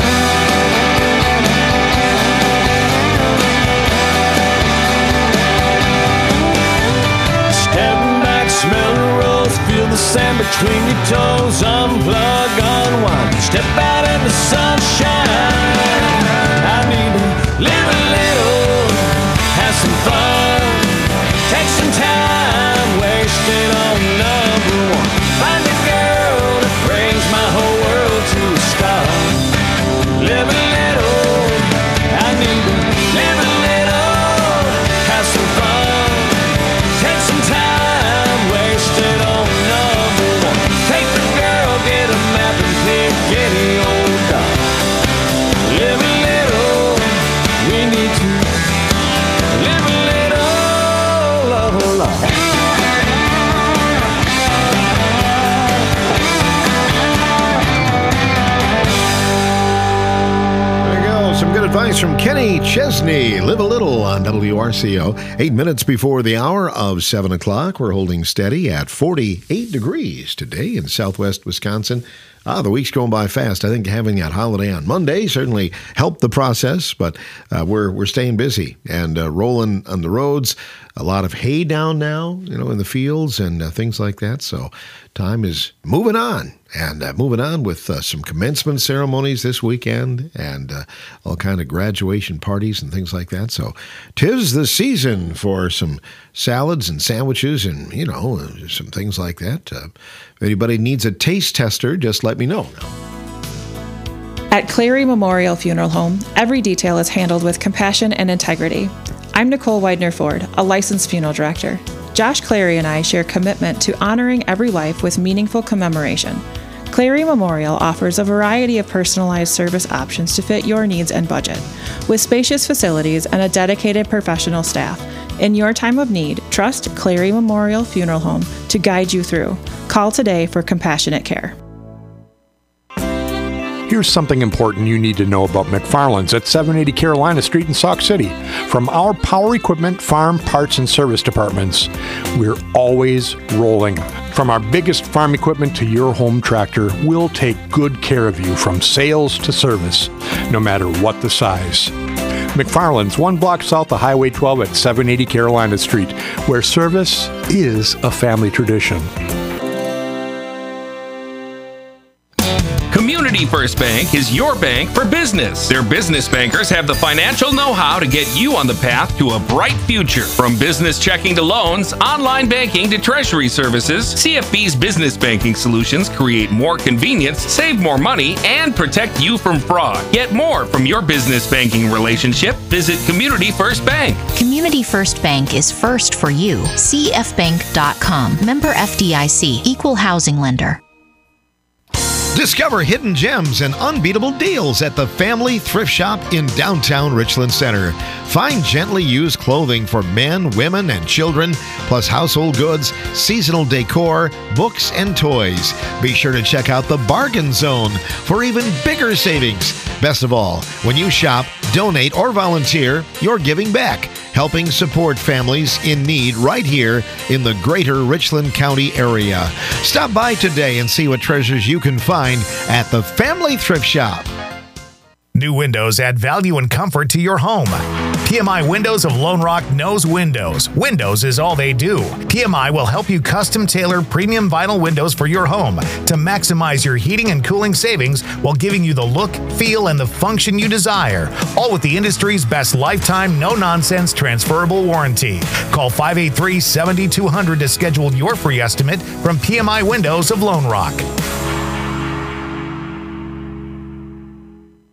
Smell the rose, feel the sand between your toes. Unplug, unwind, step out in the sunshine. I need to live a little, have some fun, take some time, wasted on number one. Find a girl that brings my whole world to a stop. Live a little, I need to live a little, have some fun, take some time. Wasted on number one. Take the girl, get a map and pick any old dog. Live a little, we need to live a little, love a lot. There you go. Some good advice from Kenny Chesney. Live a little on W R C O. Eight minutes before the hour of seven o'clock. We're holding steady at forty-eight degrees today in southwest Wisconsin. Ah, the week's going by fast. I think having that holiday on Monday certainly helped the process, but uh, we're we're staying busy and uh, rolling on the roads. A lot of hay down now, you know, in the fields and uh, things like that. So time is moving on and uh, moving on with uh, some commencement ceremonies this weekend and uh, all kind of graduation parties and things like that. So 'tis the season for some salads and sandwiches and, you know, uh, some things like that. Uh, if anybody needs a taste tester, just let me know. At Clary Memorial Funeral Home, every detail is handled with compassion and integrity. I'm Nicole Widener-Ford, a licensed funeral director. Josh Clary and I share commitment to honoring every life with meaningful commemoration. Clary Memorial offers a variety of personalized service options to fit your needs and budget. With spacious facilities and a dedicated professional staff, in your time of need, trust Clary Memorial Funeral Home to guide you through. Call today for compassionate care. Here's something important you need to know about McFarland's at seven eighty Carolina Street in Sauk City. From our power equipment, farm, parts, and service departments, we're always rolling. From our biggest farm equipment to your home tractor, we'll take good care of you from sales to service, no matter what the size. McFarland's, one block south of Highway twelve at seven eighty Carolina Street, where service is a family tradition. Community First Bank is your bank for business. Their business bankers have the financial know-how to get you on the path to a bright future. From business checking to loans, online banking to treasury services, C F B's business banking solutions create more convenience, save more money, and protect you from fraud. Get more from your business banking relationship. Visit Community First Bank. Community First Bank is first for you. C F bank dot com. Member F D I C. Equal housing lender. Discover hidden gems and unbeatable deals at the Family Thrift Shop in downtown Richland Center. Find gently used clothing for men, women, and children, plus household goods, seasonal decor, books, and toys. Be sure to check out the Bargain Zone for even bigger savings. Best of all, when you shop, donate, or volunteer, you're giving back, helping support families in need right here in the greater Richland County area. Stop by today and see what treasures you can find at the Family Thrift Shop. New windows add value and comfort to your home. P M I Windows of Lone Rock knows windows. Windows is all they do. P M I will help you custom tailor premium vinyl windows for your home to maximize your heating and cooling savings while giving you the look, feel, and the function you desire. All with the industry's best lifetime, no-nonsense transferable warranty. Call five eight three, seven two zero zero to schedule your free estimate from P M I Windows of Lone Rock.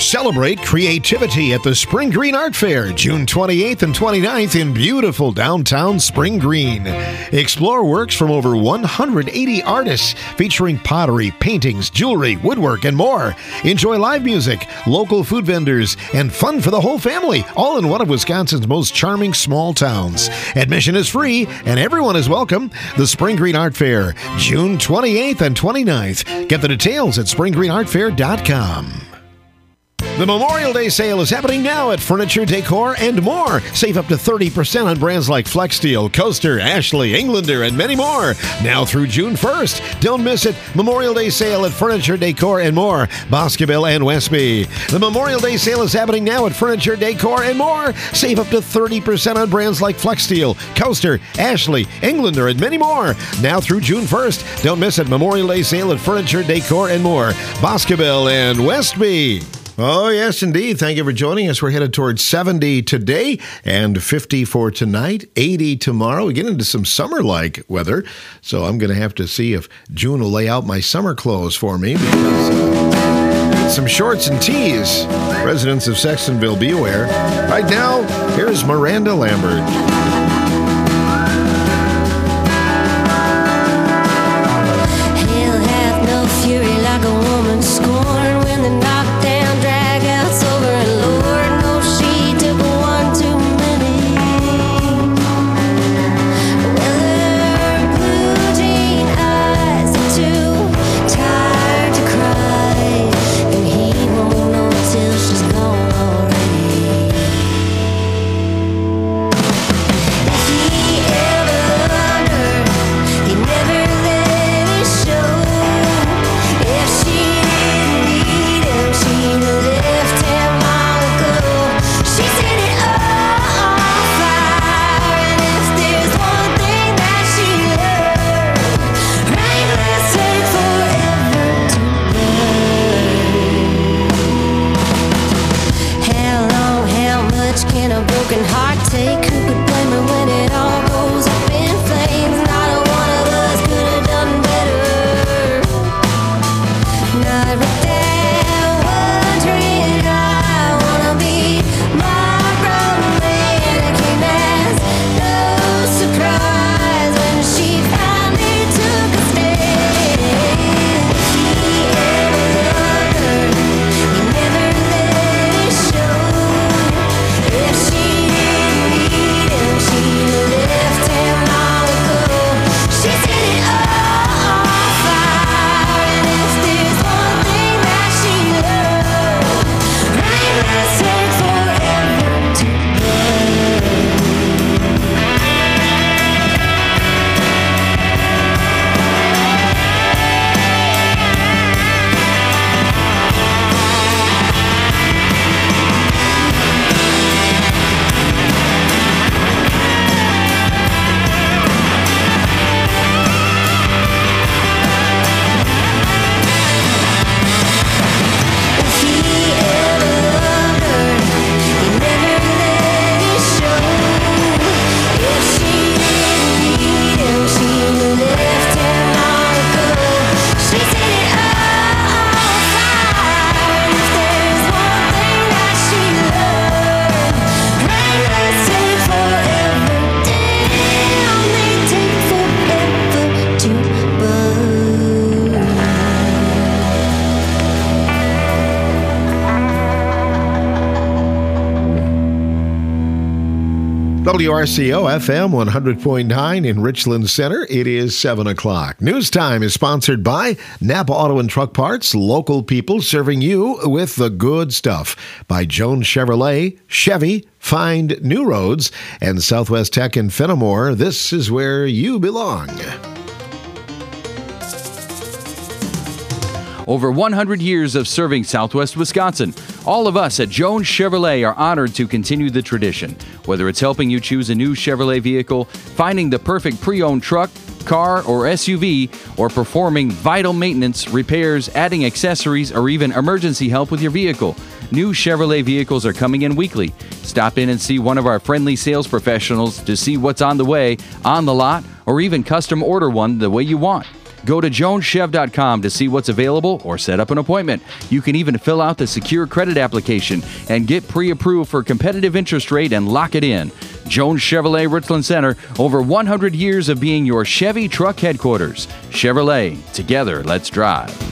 Celebrate creativity at the Spring Green Art Fair, June twenty-eighth and twenty-ninth in beautiful downtown Spring Green. Explore works from over one hundred eighty artists featuring pottery, paintings, jewelry, woodwork, and more. Enjoy live music, local food vendors, and fun for the whole family, all in one of Wisconsin's most charming small towns. Admission is free, and everyone is welcome. The Spring Green Art Fair, June twenty-eighth and twenty-ninth. Get the details at spring green art fair dot com. The Memorial Day sale is happening now at Furniture, Decor, and more. Save up to thirty percent on brands like FlexSteel, Coaster, Ashley, Englander, and many more. Now through June first. Don't miss it. Memorial Day sale at Furniture, Decor, and more. Boscoville and Westby. The Memorial Day sale is happening now at Furniture, Decor, and more. Save up to thirty percent on brands like FlexSteel, Coaster, Ashley, Englander, and many more. Now through June first. Don't miss it. Memorial Day sale at Furniture, Decor, and more. Boscoville and Westby. Oh, yes, indeed. Thank you for joining us. We're headed towards seventy today and fifty for tonight, eighty tomorrow. We get into some summer-like weather, so I'm going to have to see if June will lay out my summer clothes for me because uh, some shorts and tees. Residents of Sextonville, be aware. Right now, here's Miranda Lambert. W R C O F M one hundred point nine in Richland Center. It is seven o'clock. News Time is sponsored by Napa Auto and Truck Parts, local people serving you with the good stuff. By Jones Chevrolet, Chevy, find new roads, and Southwest Tech in Fenimore. This is where you belong. Over one hundred years of serving Southwest Wisconsin. All of us at Jones Chevrolet are honored to continue the tradition. Whether it's helping you choose a new Chevrolet vehicle, finding the perfect pre-owned truck, car, or S U V, or performing vital maintenance, repairs, adding accessories, or even emergency help with your vehicle, new Chevrolet vehicles are coming in weekly. Stop in and see one of our friendly sales professionals to see what's on the way, on the lot, or even custom order one the way you want. Go to jones chev dot com to see what's available or set up an appointment. You can even fill out the secure credit application and get pre-approved for competitive interest rate and lock it in. Jones Chevrolet Richland Center, over one hundred years of being your Chevy truck headquarters. Chevrolet, together, let's drive.